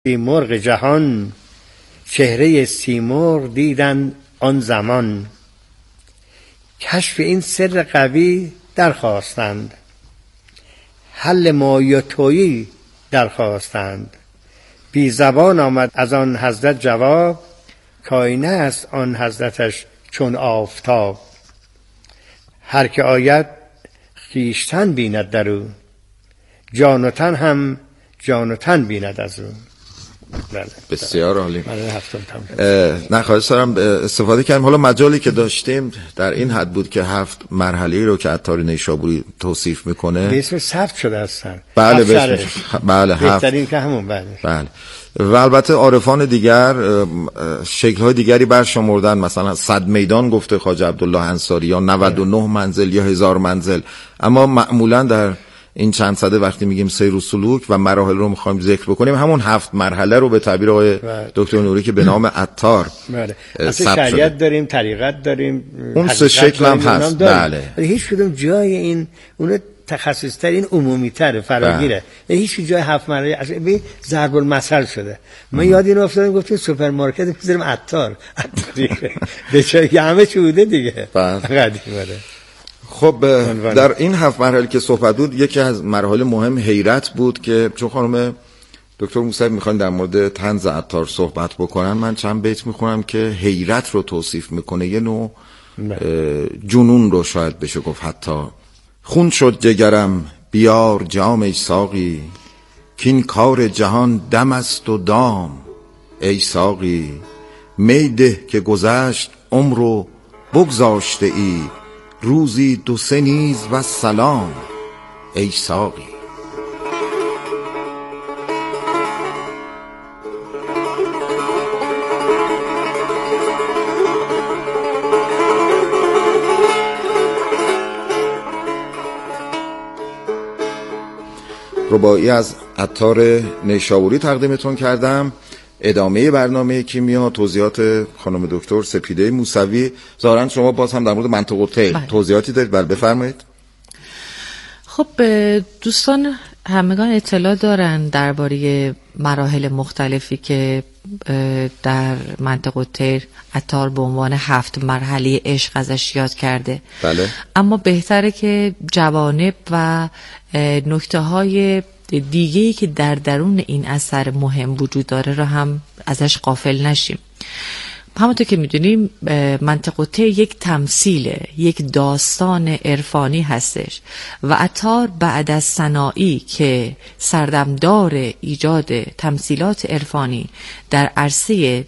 مرغ جهان چهره سیمرغ دیدند آن زمان. کشف این سر قوی درخواستند، حل مایی و تویی درخواستند. بی زبان آمد از آن حضرت جواب، کاینه است آن حضرتش چون آفتاب. هر که آید خویشتن بیند در او، جان و تن هم جان و تن بیند از او. بسیار عالی. نه خواهش دارم استفاده کنیم. حالا مجالی که داشتیم در این حد بود که 7 مرحله رو که عطار نیشابوری توصیف میکنه به اسم ثبت شده هستن. بله بله بهترین که همون بله. و البته عارفان دیگر شکل‌های دیگری برشمردن، مثلا 100 میدان گفته خواجه عبدالله انصاری، یا 99 منزل یا 1000 منزل. اما معمولا در این چند صده وقتی میگیم سیر و سلوک و مراحل رو میخوایم ذکر بکنیم، همون 7 مرحله رو به تعبیر آقای دکتر نوری که به نام عطار اصلا شریعت داریم، طریقت داریم، اون 3 شکل هم هست. بله. هیچ کدوم جای این اون تخصص تر، این عمومی تر، فراگیره. هیچ جای 7 مرحله اصلا به ضرب المثل شده. من یاد این افتادم گفتیم سوپرمارکت بذاریم عطار به چای همه چی بوده دیگه. قدیمه. خب در این 7 مرحله که صحبت بود، یکی از مراحل مهم حیرت بود که چون خانم دکتر موسوی میخوان در مورد طنز عطار صحبت بکنن، من چند بیت میخونم که حیرت رو توصیف میکنه، یه نوع جنون رو شاید بشه گفت. حتی خون شد جگرم بیار جام ای ساقی، کین کار جهان دم است و دام ای ساقی، میده که گذشت عمرو بگذاشته ای، روزی 2-3 نیز و سلام ای ساقی. رباعی از عطار نیشابوری تقدیمتون کردم. ادامه برنامه کیمیا، توضیحات خانم دکتر سپیده موسوی. ظاهرا شما باز هم در مورد منطق الطیر توضیحاتی دارید. بله بفرمایید. خب دوستان همگان اطلاع دارن درباره مراحل مختلفی که در منطق الطیر عطار به عنوان 7 مرحله عشق ازش یاد کرده. بله. اما بهتره که جوانب و نکته‌های دیگه‌ای که در درون این اثر مهم وجود داره را هم ازش غافل نشیم. همونطور که میدونیم منطق الطیر یک تمثیله، یک داستان عرفانی هستش و عطار بعد از سنایی که سردمدار ایجاد تمثیلات عرفانی در عرصه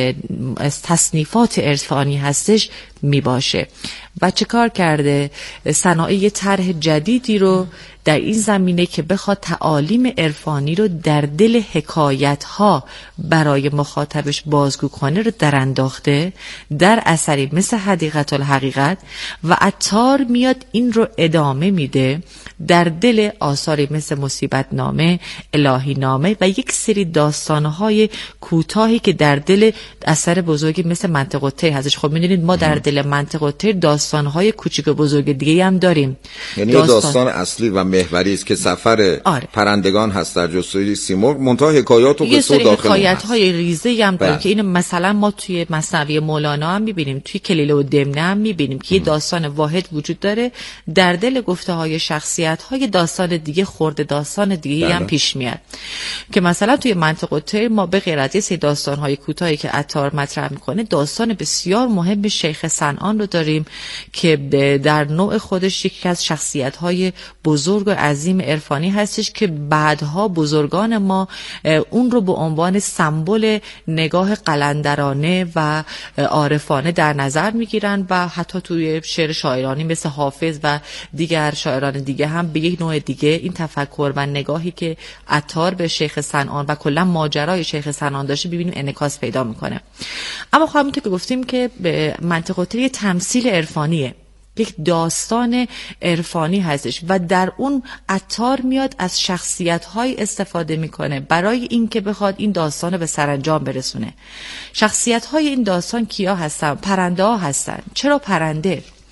تصنیفات عرفانی هستش میباشه و چه کار کرده؟ سنایی یه طرح جدیدی رو در این زمینه که بخواد تعالیم عرفانی رو در دل حکایت‌ها برای مخاطبش بازگو کنه رو در انداخته در اثری مثل حدیقة الحقیقت و عطار میاد این رو ادامه میده در دل آثاری مثل مصیبت نامه، الهی نامه و یک سری داستان‌های کوتاهی که در دل اثر بزرگی مثل منطق الطیر هستش. خب میدونید ما در دل منطق الطیر داستان‌های کوچیک و بزرگ دیگه هم داریم. یعنی داستان اصلی و محوری است که سفر پرندگان هست در جستجوی سیمرغ، منتها حکایات و قصه داخل هست. حکایت‌های ریزه هم داریم که این مثلا ما توی مثنوی مولانا هم می‌بینیم، توی کلیله و دمنه هم می‌بینیم که یه داستان واحد وجود داره، در دل گفته‌های شخصیت‌های داستان دیگه خورده داستان دیگه هم پیش میاد. که مثلا توی منطق الطیر ما به غیر از این داستان‌های کوتاهی که عطار مطرح می‌کنه، داستان بسیار مهم شیخ صنعان رو داریم که در نوع خودش یکی از شخصیت‌های بزرگ و عظیم عرفانی هستش که بعدها بزرگان ما اون رو به عنوان سمبل نگاه قلندرانه و عارفانه در نظر میگیرن و حتی توی شعر شاعرانی مثل حافظ و دیگر شاعران دیگه هم به یک نوع دیگه این تفکر و نگاهی که عطار به شیخ صنعان و کلا ماجرای شیخ صنعان داشته ببینیم انعکاس پیدا میکنه. اما خب همونطور که گفتیم که منطق الطیر تمثیل عرفانیه، یک داستان عرفانی هستش و در اون عطار میاد از شخصیت‌های استفاده میکنه برای اینکه بخواد این داستان رو به سرانجام برسونه. شخصیت‌های این داستان کیا هستن؟ پرنده ها هستن. چرا پرنده؟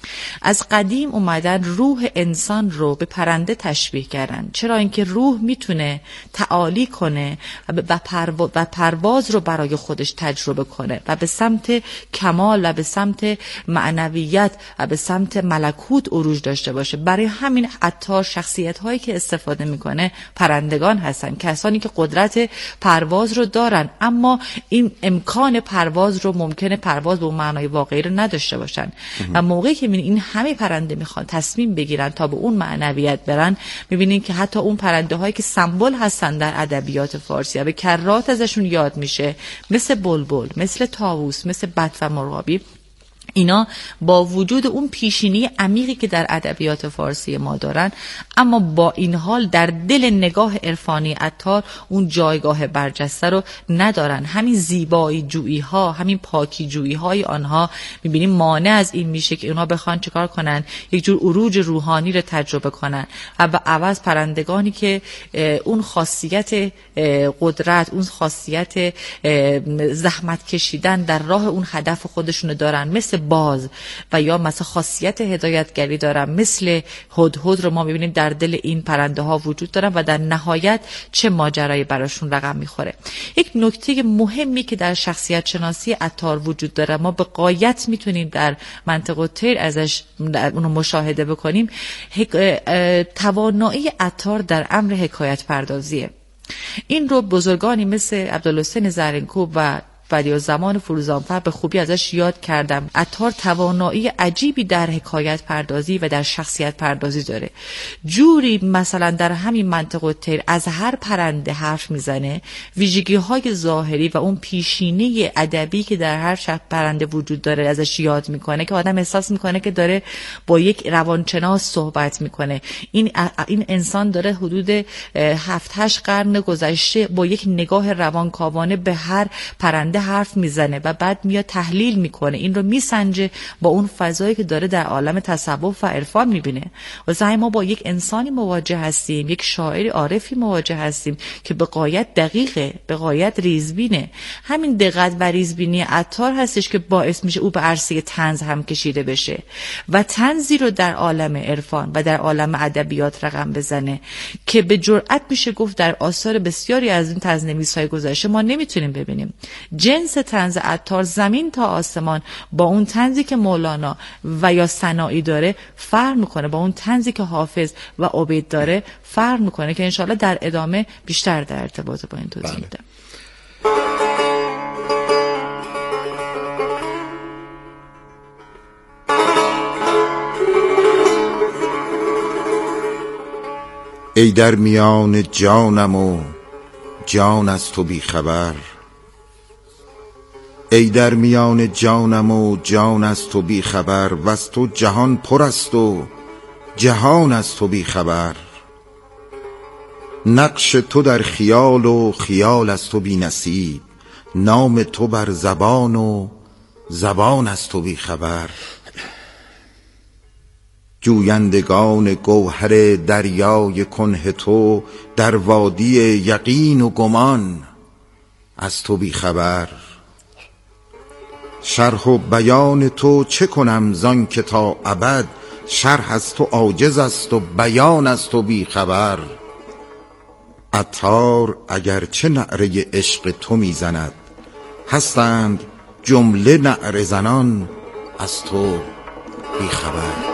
از قدیم اومدن روح انسان رو به پرنده تشبیه کردن. چرا؟ اینکه روح میتونه تعالی کنه و پرواز رو برای خودش تجربه کنه و به سمت کمال و به سمت معنویت و به سمت ملکوت عروج داشته باشه. برای همین عطار شخصیت هایی که استفاده میکنه پرندگان هستن، کسانی که قدرت پرواز رو دارن اما این امکان پرواز رو ممکنه پرواز به اون معنای واقعی رو نداشته باشن. و موقعی که این همه پرنده میخوان تصمیم بگیرن تا به اون معنویت برن، میبینین که حتی اون پرنده هایی که سمبل هستن در ادبیات فارسی و به کرات ازشون یاد میشه، مثل بلبل، مثل طاووس، مثل بط و مرغابی، اینا با وجود اون پیشینی عمیقی که در ادبیات فارسی ما دارن، اما با این حال در دل نگاه عرفانی عطار اون جایگاه برجسته رو ندارن. همین زیبایی جویی ها، همین پاکی جویی های آنها میبینیم مانع از این میشه که اونا بخوان چکار کنن، یک جور عروج روحانی رو تجربه کنن و به عوض پرندگانی که اون خاصیت قدرت، اون خاصیت زحمت کشیدن در راه اون هدف خودشونو دارن، مثل باز و یا مثلا خاصیت هدایتگری دارن، مثل هدهد رو ما میبینیم در دل این پرنده ها وجود دارن و در نهایت چه ماجرایی براشون رقم میخوره. یک نکته مهمی که در شخصیت شناسی عطار وجود داره، ما به غایت میتونیم در منطق الطیر ازش اونو مشاهده بکنیم، توانایی عطار در امر حکایت پردازیه. این رو بزرگانی مثل عبدالحسین زرینکوب و بَدیع‌الزمان فروزانفر به خوبی ازش یاد کردم. عطار توانایی عجیبی در حکایت پردازی و در شخصیت پردازی داره. جوری مثلا در همین منطق الطیر از هر پرنده حرف میزنه، ویژگی‌های ظاهری و اون پیشینه ادبی که در هر پرنده وجود داره ازش یاد میکنه که آدم احساس میکنه که داره با یک روانشناس صحبت میکنه. این انسان داره حدود 7-8 قرن گذشته با یک نگاه روانکاوانه به هر پرنده حرف میزنه و بعد میاد تحلیل میکنه، این رو میسنجه با اون فضایی که داره در عالم تصوف و عرفان میبینه. و ما با یک انسانی مواجه هستیم، یک شاعر عارفی مواجه هستیم که به غایت دقیقه، به غایت ریزبینه. همین دقت و ریزبینی عطار هستش که باعث میشه او به عرصه طنز هم کشیده بشه و طنزی رو در عالم عرفان و در عالم ادبیات رقم بزنه که به جرئت میشه گفت در آثار بسیاری از این طنزنویس‌های گذشته ما نمیتونیم ببینیم. جنس طنز عطار زمین تا آسمان با اون طنزی که مولانا و یا سنایی داره فرق میکنه، با اون طنزی که حافظ و عبید داره فرق میکنه که انشالله در ادامه بیشتر در ارتباط با این توضیح میدم. ای در میان جانم و جان از تو بی خبر، ای در میان جانم و جان از تو بی خبر، وز تو جهان پر است و جهان از تو بی خبر. نقش تو در خیال و خیال از تو بی نصیب، نام تو بر زبان و زبان از تو بی خبر. جویندگان گوهر دریای کنه تو، در وادی یقین و گمان از تو بی خبر. شرح و بیان تو چه کنم زان که تا ابد، شرح از تو عاجز است و بیان از تو بی خبر. عطار اگر چه نعره عشق تو میزند، هستند جمله نعره زنان از تو بی خبر.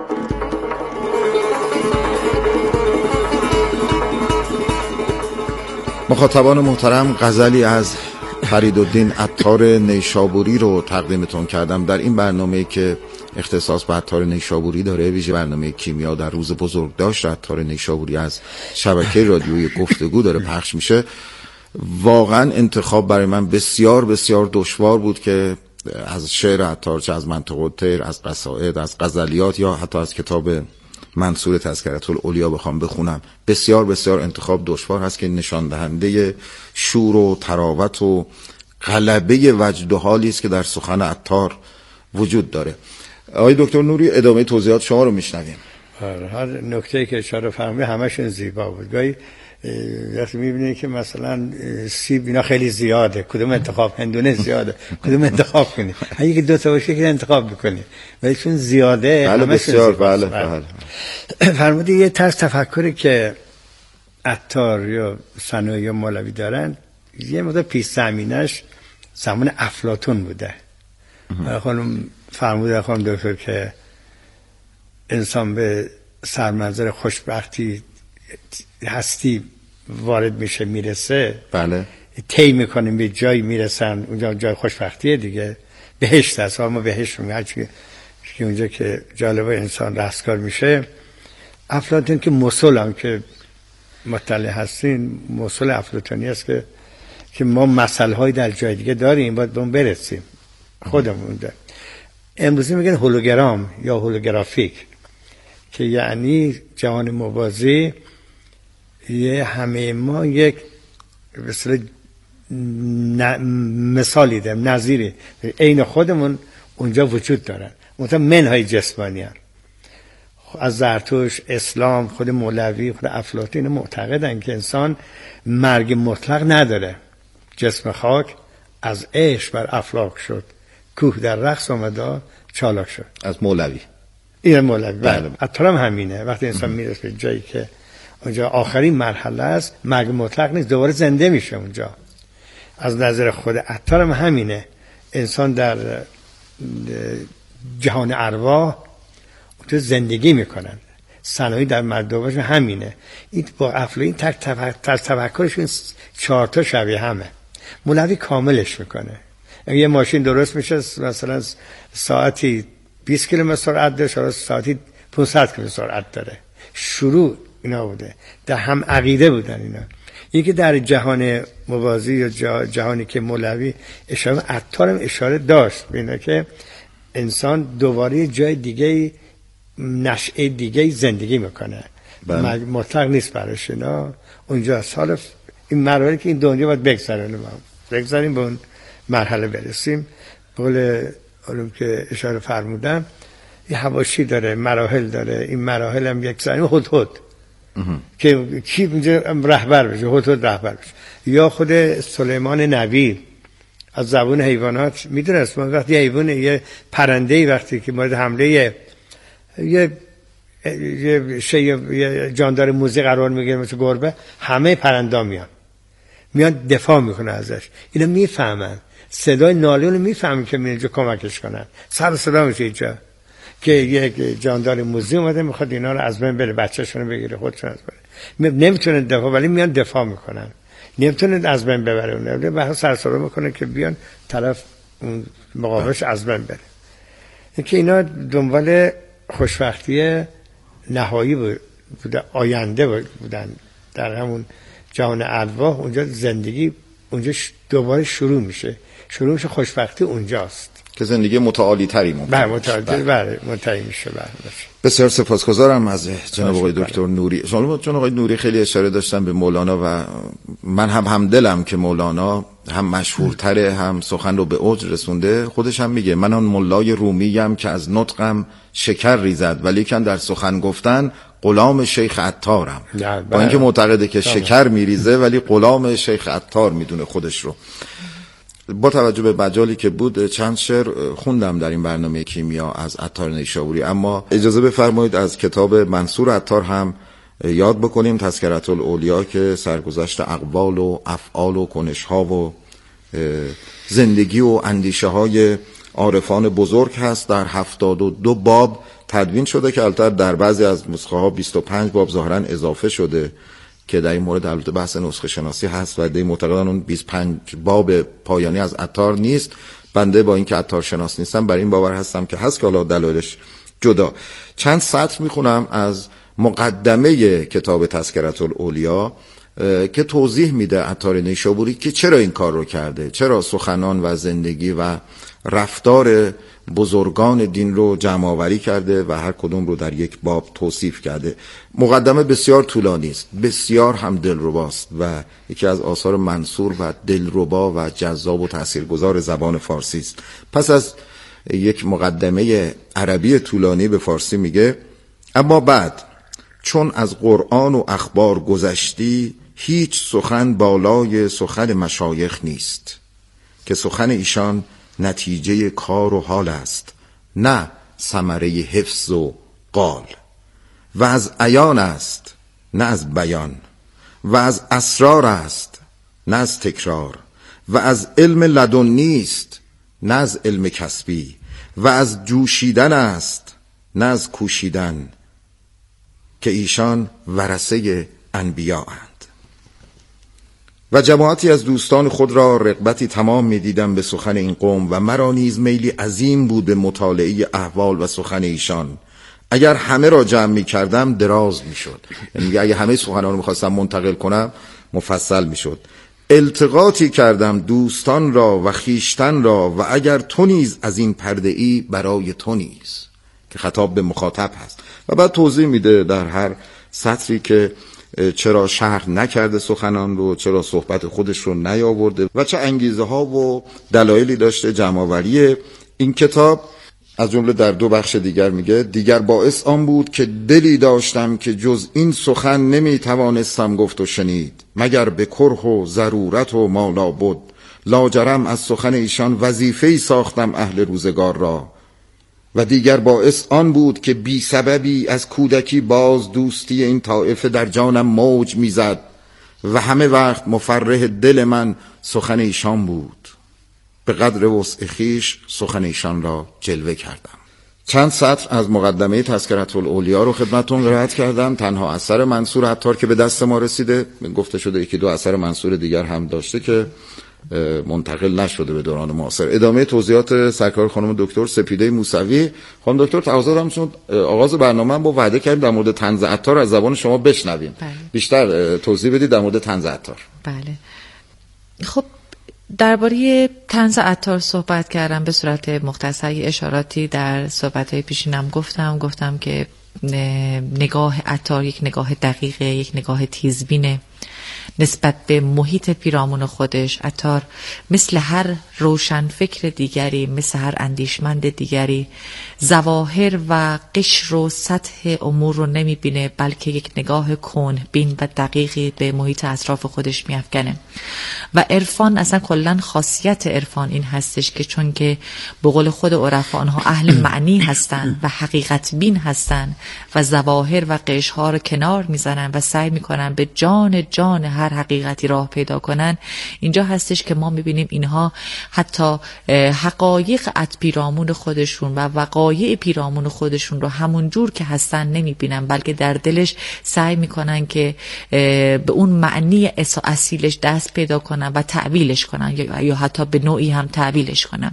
مخاطبان محترم، غزلی از فریدالدین عطار نیشابوری رو تقدیمتون کردم در این برنامه که اختصاص به عطار نیشابوری داره، ویژه برنامه کیمیا در روز بزرگداشت عطار نیشابوری از شبکه رادیویی گفتگو داره پخش میشه. واقعا انتخاب برای من بسیار بسیار دشوار بود که از شعر عطار، چه از منطق الطیر، از قصائد، از غزلیات یا حتی از کتاب منصور تذکرة الاولیا بخوام بخونم. بسیار بسیار انتخاب دشوار هست که نشان دهنده شور و تراوت و غلبه وجد و حالی است که در سخن عطار وجود داره. آقای دکتر نوری، ادامه توضیحات شما رو میشنویم. هر نکته‌ای که اشاره فرمودید همشون زیبا بود. گاهی وقتی میبینی که مثلا سیب اینا خیلی زیاده، کدوم انتخاب؟ هندونه زیاده، کدوم انتخاب کنی؟ اگه دو تا باشه که انتخاب بکنی، ولی چون زیاده بله بسیار بله. فرمودی یه طرز تفکری که عطار یا ثنایی یا مولوی دارن، یه مقدار پیش زمینش زمان افلاطون بوده. خانم فرموده خانم دکتر که انسان به سرمنزل خوشبختی هستی وارد میشه، میرسه، بله، طی میکنیم به جایی میرسن، اونجا جای خوشبختیه دیگه، بهشت هست. ما بهشت میگیم هرچی که اونجا که جالبه انسان رستگار میشه. افلاطون که مسل هم که مطلع هستین، مسل افلاطونی است که ما مسئله های در جای دیگه داریم، باید به اون برسیم خودمون ده. امروزی میگن هولوگرام یا هولوگرافیک، که یعنی جهان موازی، یه همه ما یک مثالی داریم، نظیری عین خودمون اونجا وجود دارن، اونجا منهای جسمانی هست. از زرتوش، اسلام، خود مولوی، خود افلاطون معتقدن که انسان مرگ مطلق نداره. جسم خاک از عشق بر افلاک شد، کوه در رقص آمد چالاک شد. از مولوی. این مولوی بله. عطار هم همینه. وقتی انسان میرسه به جایی که اونجا آخرین مرحله است، مرگ مطلق نیست، دوباره زنده میشه اونجا. از نظر خود عطار هم همینه. انسان در جهان ارواح تو زندگی میکنن. ثنایی در مردمش همینه. این با افلاطون تفکرشون 4 تا شبیه همه. مولوی کاملش میکنه. یه ماشین درست میشه، مثلا ساعتی 20 کیلومتر سرعت داره، ساعتی 500 کیلومتر سرعت داره. شروع اینا بوده، در هم عقیده بودن اینا. یکی در جهان موازی یا جهانی که مولوی اشاره، عطار هم اشاره داشت به اینا که انسان دوباره جای دیگه، نشأه دیگه زندگی میکنه. مطلق نیست برش اینا. اونجا حالا این مراحلی که این دنیا باید بگذاریم به اون مرحله برسیم. قول علوم که اشاره فرمودم، یه حواشی داره، مراحل داره. این مراحل هم یک زمین هدهد که کی اونجا رهبر بشه، هدهد رهبر بشه. یا خود سلیمان نبی از زبون حیوانات میدونست، وقتی حیوان، یه پرنده‌ای وقتی که مورد حمله یه جاندار موذی قرار میگیره مثل گربه، همه پرندا میان دفاع میکنه ازش. اینا میفهمن، صدای ناله اونو میفهمن که میان اینجا کمکش کنن. سر صدا میشه اینجا که یک جاندار موذی اومده میخواد اینا رو از بین بره، بچه‌شون رو بگیره، خودشون از بره. نمیتونه دفاع، ولی میان دفاع میکنن. نمیتونه از بین ببره اون، به سر صدا میکنه که بیان طرف مقابلش از بین بره. اینکه اینا دنبال خوشبختی نهایی بوده، آینده بودن در همون جهان ارواح. اونجا زندگی اونجا دوباره شروع میشه خوشبختی اونجاست که زندگی متعالی تری ممکن. بله متعالی منتهی میشه. بسیار سپاسگزارم از جناب آقای دکتر نوری. چون آقای نوری خیلی اشاره داشتن به مولانا و من هم دلم که مولانا هم مشهورتره، هم سخن رو به اوج رسونده. خودش هم میگه من آن ملای رومیم که از نطقم شکر ریزد ولیکن در سخن گفتن غلام شیخ عطارم. با اینکه معتقده که شکر میریزه ولی غلام شیخ عطار میدونه خودش رو. با توجه به مجالی که بود چند شعر خوندم در این برنامه کیمیا از عطار نیشابوری، اما اجازه بفرمایید از کتاب منصور عطار هم یاد بکنیم، تذکرة الاولیا، که سرگذشت اقوال و افعال و کنش‌ها و زندگی و اندیشه های عارفان بزرگ هست. در 72 باب تدوین شده که البته در بعضی از نسخه ها 25 باب ظاهرا اضافه شده که در این مورد البته بحث نسخه شناسی هست و عده معتقدن اون 25 باب پایانی از عطار نیست. بنده با اینکه عطار شناس نیستم بر این باور هستم که هست، که حالا دلایلش جدا. چند سطر میخونم از مقدمه کتاب تذکرة الاولیا که توضیح میده عطار نیشابوری که چرا این کار رو کرده، چرا سخنان و زندگی و رفتار بزرگان دین رو جمع آوری کرده و هر کدوم رو در یک باب توصیف کرده. مقدمه بسیار طولانی است، بسیار هم دلرباست و یکی از آثار منصور و دلربا و جذاب و تاثیرگذار زبان فارسی است. پس از یک مقدمه عربی طولانی به فارسی میگه اما بعد چون از قرآن و اخبار گذشتی هیچ سخن بالای سخن مشایخ نیست که سخن ایشان نتیجه کار و حال است، نه ثمره حفظ و قال، و از عیان است نه از بیان، و از اسرار است نه از تکرار، و از علم لدنی است نه از علم کسبی، و از جوشیدن است نه از کوشیدن، که ایشان ورثه انبیاء اند. و جماعتی از دوستان خود را رغبتی تمام می دیدم به سخن این قوم و مرا نیز میلی عظیم بود به مطالعه احوال و سخن ایشان. اگر همه را جمع می کردم دراز می شد، یعنی اگر همه سخنان رو می خواستم منتقل کنم مفصل می شد. التقاطی کردم دوستان را و خیشتن را، و اگر تو نیز از این پرده ای برای تو نیز، که خطاب به مخاطب هست. و بعد توضیح میده در هر سطری که چرا شرح نکرده سخنان رو، چرا صحبت خودش رو نیاورده و چه انگیزه ها و دلایلی داشته جمع‌آوری این کتاب. از جمله در 2 بخش دیگر میگه: دیگر باعث آن بود که دلی داشتم که جز این سخن نمیتوانستم گفت و شنید، مگر به کره و ضرورت و ما لابد. لاجرم از سخن ایشان وظیفه‌ای ساختم اهل روزگار را. و دیگر باعث آن بود که بی سببی از کودکی باز دوستی این طایفه در جانم موج میزد و همه وقت مفرح دل من سخن ایشان بود. به قدر وسع خویش سخن ایشان را جلوه کردم. چند سطر از مقدمه تذکرة الاولیا رو خدمتتون قرائت کردم. تنها اثر منصور عطار که به دست ما رسیده، گفته شده یکی 2 اثر منصور دیگر هم داشته که منتقل نشده به دوران معاصر. ادامه توضیحات سرکار خانم دکتر سپیده موسوی. خانم دکتر تقاضا دارم چون آغاز برنامه با وعده کردیم در مورد طنز عطار از زبان شما بشنویم. بله. بیشتر توضیح بدید در مورد طنز عطار. بله. خب درباره طنز عطار صحبت کردم به صورت مختصر، اشاراتی در صحبت‌های پیشینم گفتم که نگاه عطار یک نگاه دقیقه، یک نگاه تیزبینه نسبت به محیط پیرامون خودش. عطار مثل هر روشن فکر دیگری، مثل هر اندیشمند دیگری، ظواهر و قشر و سطح امور رو نمیبینه، بلکه یک نگاه کونبین و دقیقی به محیط اطراف خودش میافکنه. و عرفان اصلا کلا خاصیت عرفان این هستش که چون که به قول خود عرفا آنها اهل معنی هستن و حقیقت بین هستن و ظواهر و قشرها رو کنار میزنن و سعی میکنن به جان هر حقیقتی راه پیدا کنن، اینجا هستش که ما میبینیم اینها حتی حقایق پیرامون خودشون و وقایع پیرامون خودشون رو همون جور که هستن نمیبینن، بلکه در دلش سعی میکنن که به اون معنی اصیلش دست پیدا کنن و تعویلش کنن یا حتی به نوعی هم تعویلش کنن.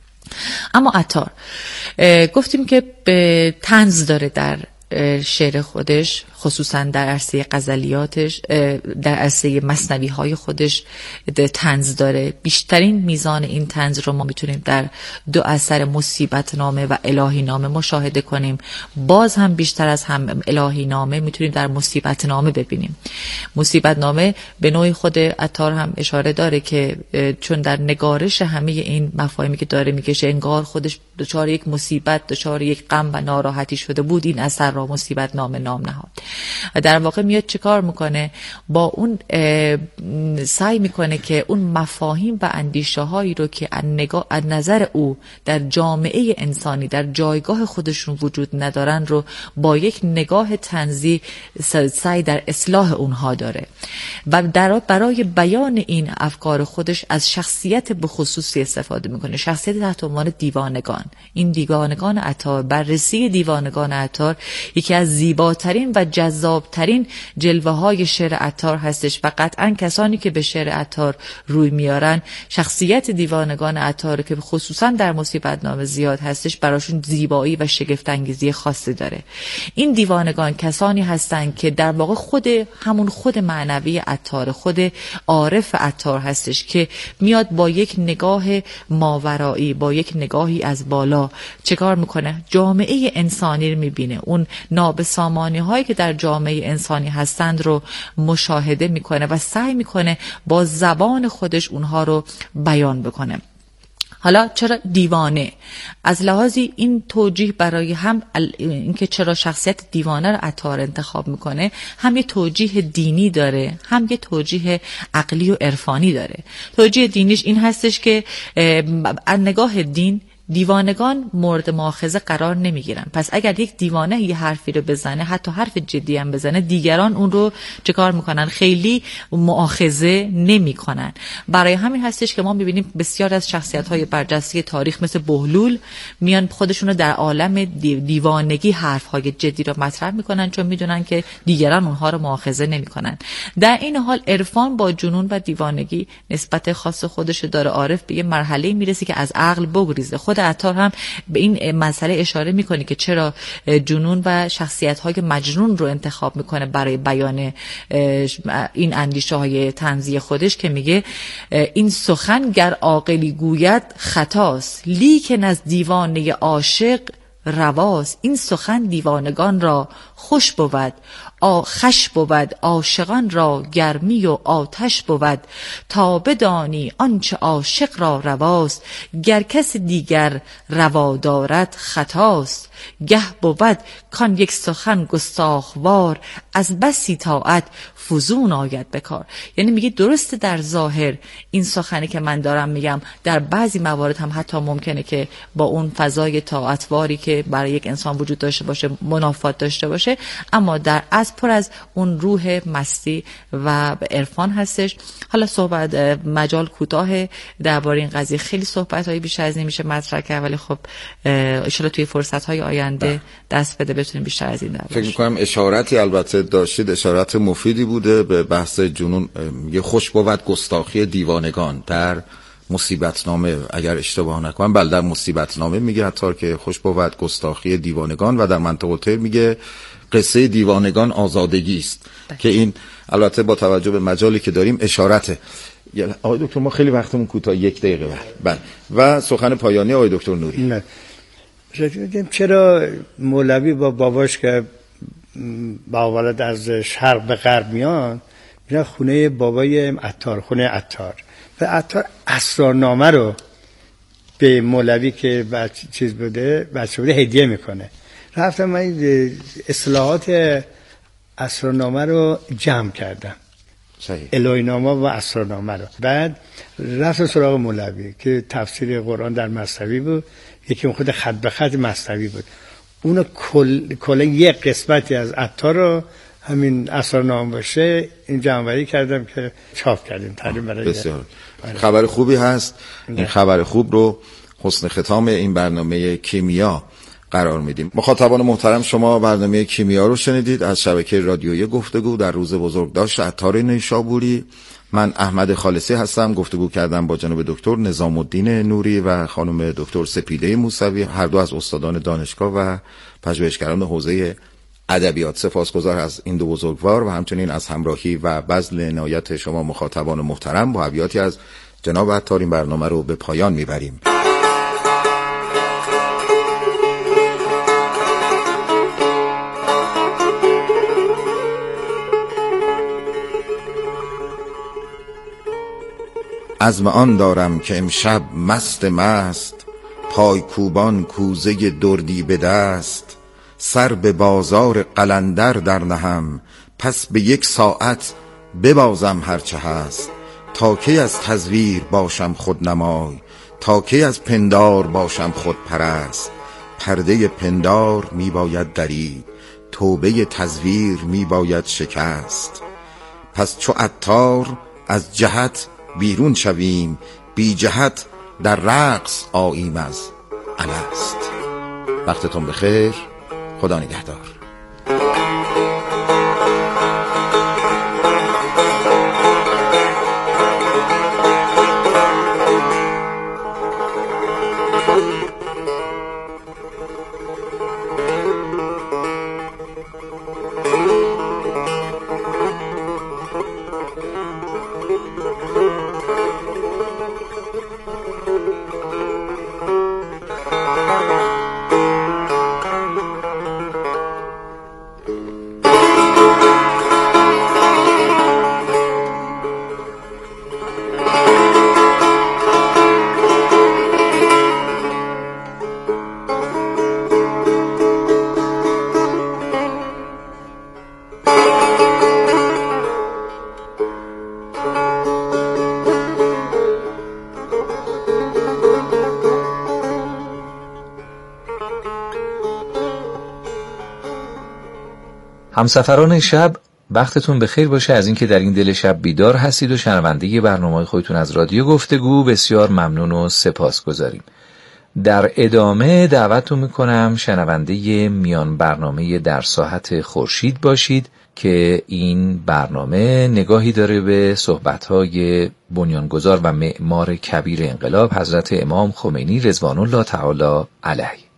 اما عطار گفتیم که طنز داره در شعر خودش، خصوصا در عرصه غزلیاتش، در عرصه مثنوی های خودش طنز داره. بیشترین میزان این طنز رو ما میتونیم در 2 اثر مصیبت نامه و الهی نامه مشاهده کنیم. باز هم بیشتر از هم الهی نامه میتونیم در مصیبت نامه ببینیم. مصیبت نامه به نوعی خود عطار هم اشاره داره که چون در نگارش همه این مفاهیمی که داره میکشه انگار خودش دچار یک مصیبت، دچار یک غم و ناراحتی شده بود، این اثر را مصیبت نامه نام نهاد. در واقع میاد چه کار میکنه؟ با اون سعی میکنه که اون مفاهیم و اندیشه هایی رو که از نظر او در جامعه انسانی در جایگاه خودشون وجود ندارن رو با یک نگاه طنزی سعی در اصلاح اونها داره و برای بیان این افکار خودش از شخصیت به خصوصی استفاده میکنه. شخصیت تحت عنوان دیوانگان. این دیوانگان عطار، بررسی دیوانگان عطار یکی از زیباترین و جذابترین جلوه های شعر عطار هستش و قطعا کسانی که به شعر عطار روی میارن شخصیت دیوانگان عطار که خصوصا در مصیبت نامه زیاد هستش براشون زیبایی و شگفت انگیزی خاصی داره. این دیوانگان کسانی هستن که در واقع خود معنوی عطار، خود عارف عطار هستش که میاد با یک نگاه ماورایی، با یک نگاهی از بالا چه کار میکنه؟ جامعه انسانی رو میبینه، اون نابسامانی هایی که در جامعه انسانی هستند رو مشاهده میکنه و سعی میکنه با زبان خودش اونها رو بیان بکنه. حالا چرا دیوانه؟ از لحاظی این توجیه برای هم اینکه چرا شخصیت دیوانه رو عطار انتخاب میکنه هم یه توجیه دینی داره، هم یه توجیه عقلی و عرفانی داره. توجیه دینیش این هستش که از نگاه دین دیوانگان مورد مؤاخذه قرار نمیگیرن. پس اگر یک دیوانه یه حرفی رو بزنه، حتی حرف جدی هم بزنه، دیگران اون رو چه کار میکنن؟ خیلی مؤاخذه نمیکنن. برای همین هستش که ما میبینیم بسیار از شخصیت‌های برجسته تاریخ مثل بهلول میان خودشون رو در عالم دیوانگی حرف‌های جدی رو مطرح میکنن، چون میدونن که دیگران اونها رو مؤاخذه نمیکنن. در این حال عرفان با جنون و دیوانگی نسبت خاص خودش داره. عارف به یه مرحله میرسه که از عقل بگریزه. خود عطار هم به این مسئله اشاره میکنه که چرا جنون و شخصیت‌های مجنون رو انتخاب میکنه برای بیان این اندیشه‌های طنزی خودش، که میگه این سخن گر عاقلی گوید خطاست، لیکن از دیوانه عاشق رواست. این سخن دیوانگان را خوش بود، خش بود، عاشقان را گرمی و آتش بود. تا بدانی آنچه عاشق را رواست، گر کس دیگر روا دارد خطاست. گه بود کان یک سخن گستاخوار، از بسی طاعت فزون آید بکار. یعنی میگه درسته در ظاهر این سخنی که من دارم میگم در بعضی موارد هم حتی ممکنه که با اون فضای طاعتواری که برای یک انسان وجود داشته باشه منافات داشته باشه، اما در از پر از اون روح مستی و عرفان هستش. حالا صحبت مجال کوتاه درباره این قضیه، خیلی صحبت‌های بیشتر از این میشه مطرح کرد، ولی خب ان شاءالله توی فرصت‌های آینده دست بده بتونیم بیشتر از این در فکر می‌کنم اشاراتی البته داشتید، اشارات مفیدی بوده به بحث جنون. میگه خوش بود گستاخی دیوانگان در مصیبتنامه، اگر اشتباه نکنم بله در مصیبتنامه میگه حتی که خوش بود گستاخی دیوانگان، و در منطقه تیر میگه قصه دیوانگان آزادگی است که این البته با توجه به مجالی که داریم اشارته. آقای دکتر ما خیلی وقتمون کوتاه، 1 دقیقه بله. و سخن پایانی آقای دکتر نوری. نه چرا مولوی با باباش که با ولد از شرق به غرب میان خونه بابای عطار، خونه عطار، و عطار اسرارنامه رو به مولوی که چیز بوده بچه بوده هدیه میکنه. رفتم من اصطلاحات اسرارنامه رو جمع کردم، الهینامه و اسرارنامه رو. بعد رفتم سراغ مولوی که تفسیر قرآن در مثنوی بود، یکی خود خط به خط مثنوی بود. اونو کلا یک قسمتی از عطار رو همین اسرارنامه باشه این جمع‌آوری کردم که چاپ کردیم تقریبا برای بسیار خبر خوبی هست. این خبر خوب رو حسن ختام این برنامه کیمیا قرار میدیم. مخاطبان محترم، شما برنامه کیمیا رو شنیدید از شبکه رادیویی گفتگو در روز بزرگداشت عطار نیشابوری. من احمد خالصی هستم. گفتگو کردم با جناب دکتر نظام الدین نوری و خانم دکتر سپیده موسوی، هر دو از استادان دانشگاه و پژوهشگران حوزه ادبیات. سپاسگزار از این دو بزرگوار و همچنین از همراهی و بذل عنایت شما مخاطبان محترم. با ابیاتی از جناب عطار این برنامه رو به پایان میبریم. عزم آن دارم که امشب مست پای کوبان کوزه دردی به دست، سر به بازار قلندر در نهم، پس به 1 ساعت ببازم هرچه هست. تا کی از تزویر باشم خود نمای، تا کی از پندار باشم خود پرست. پرده پندار می باید درید، توبه تزویر می باید شکست. پس چو عطار از جهت بیرون شویم، بی جهت در رقص آییم از الست. وقتتون بخیر، خدا نگهدار. همسفران شب، وقتتون بخیر باشه از اینکه در این دل شب بیدار هستید و شنونده برنامه‌های خودتون از رادیو گفتگو. بسیار ممنون و سپاسگزاریم. در ادامه دعوتتون میکنم شنونده میان برنامه در ساحت خورشید باشید که این برنامه نگاهی داره به صحبت‌های بنیانگذار و معمار کبیر انقلاب حضرت امام خمینی رضوان الله تعالی علیه.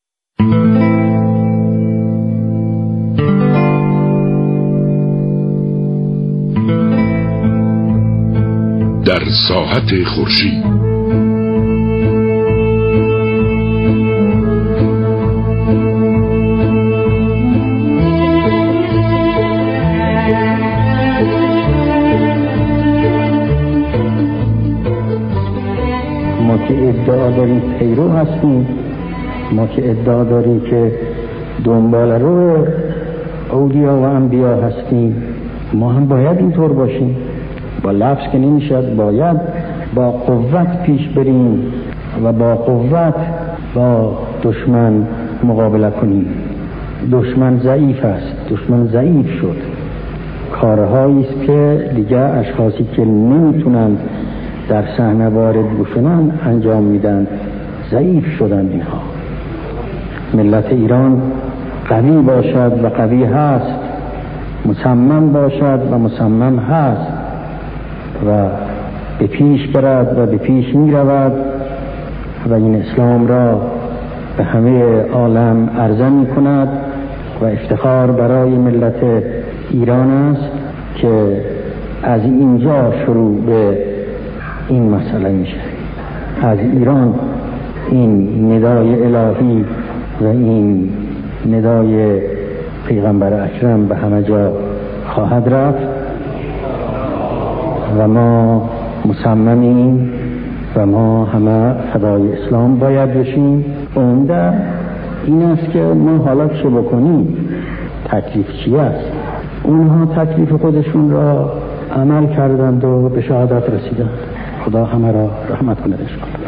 در ساحت خورشید ما که ادعا داریم پیرو هستیم، ما که ادعا داریم که دنبال رو اولیا و انبیا هستیم، ما هم باید اینطور باشیم. با لفظ که نمیشد، باید با قوت پیش بریم و با قوت با دشمن مقابله کنیم. دشمن ضعیف است، دشمن ضعیف شد. کارهایی است که دیگه اشخاصی که نمیتونند در صحنه وارد بشن انجام میدن. ضعیف شدن اینها. ملت ایران قوی باشد و قوی هست، مصمم باشد و مصمم هست و به پیش برد و به پیش می رود و این اسلام را به همه عالم عرضه می کند و افتخار برای ملت ایران است که از اینجا شروع به این مسئله میشه. از ایران این ندای الهی و این ندای پیغمبر اکرم به همه جا خواهد رفت و ما مصممیم و ما همه فدای اسلام باید بشیم. عمده این است که ما حالا چه بکنیم، تکلیف چی است. اونها تکلیف خودشون را عمل کردند و به شهادت رسیدند. خدا همه را رحمت کنه انشاءالله.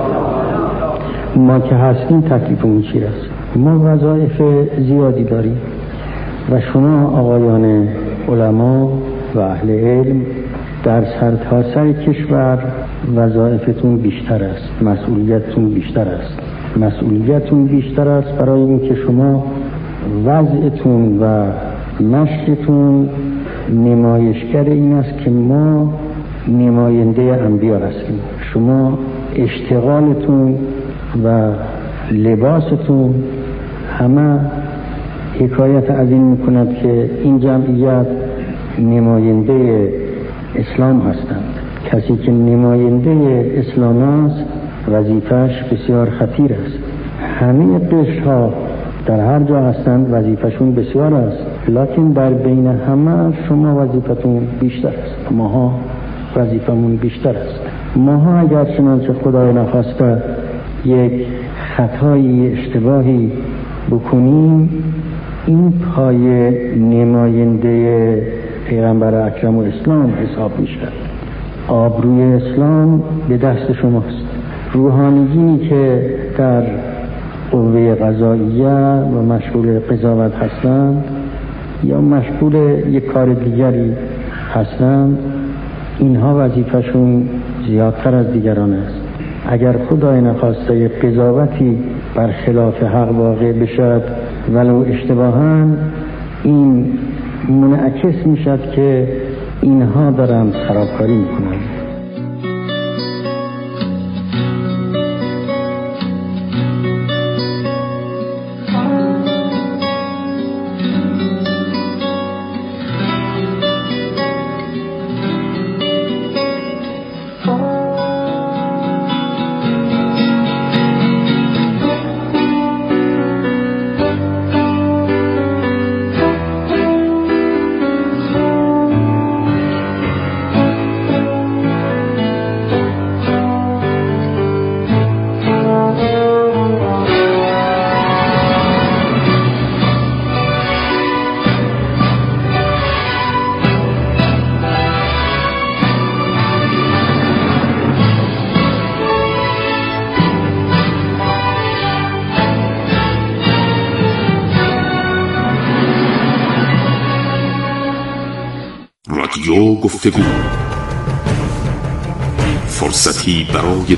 ما که هستیم تکلیفمون چی است؟ ما وظایف زیادی داریم و شما آقایان علما و اهل علم در سرتاسر کشور وظایفتون بیشتر است، مسئولیتتون بیشتر است. مسئولیتتون بیشتر است برای اینکه شما وضعتون و مشقتون نمایشگر این است که ما نماینده انبیا هستیم. شما اشتغالتون و لباستون همه حکایت از این میکند که این جمعیت نماینده اسلام هستند. کسی که نماینده اسلام است وظیفش بسیار خطیر است. همه قشرها در هر جا هستند وظیفشون بسیار است، لکن در بین همه شما وظیفتون بیشتر است. ماها وظیفمون بیشتر است. ماها اگر چنانچه خدای نخواسته یک خطای اشتباهی بکنیم، این پای نماینده پیغمبر اکرم و اسلام حساب می شود. آبروی اسلام به دست شماست. روحانیینی که در قوه قضاییه و مشغول قضاوت هستند یا مشغول یک کار دیگری هستند، اینها وظیفشون زیادتر از دیگران است. اگر خدای نخواسته قضاوتی بر خلاف حق واقع بشد ولو اشتباهاً، این منعکس میشد که اینها دارند خرابکاری میکنند. رادیو گفتگو، فرصتی برای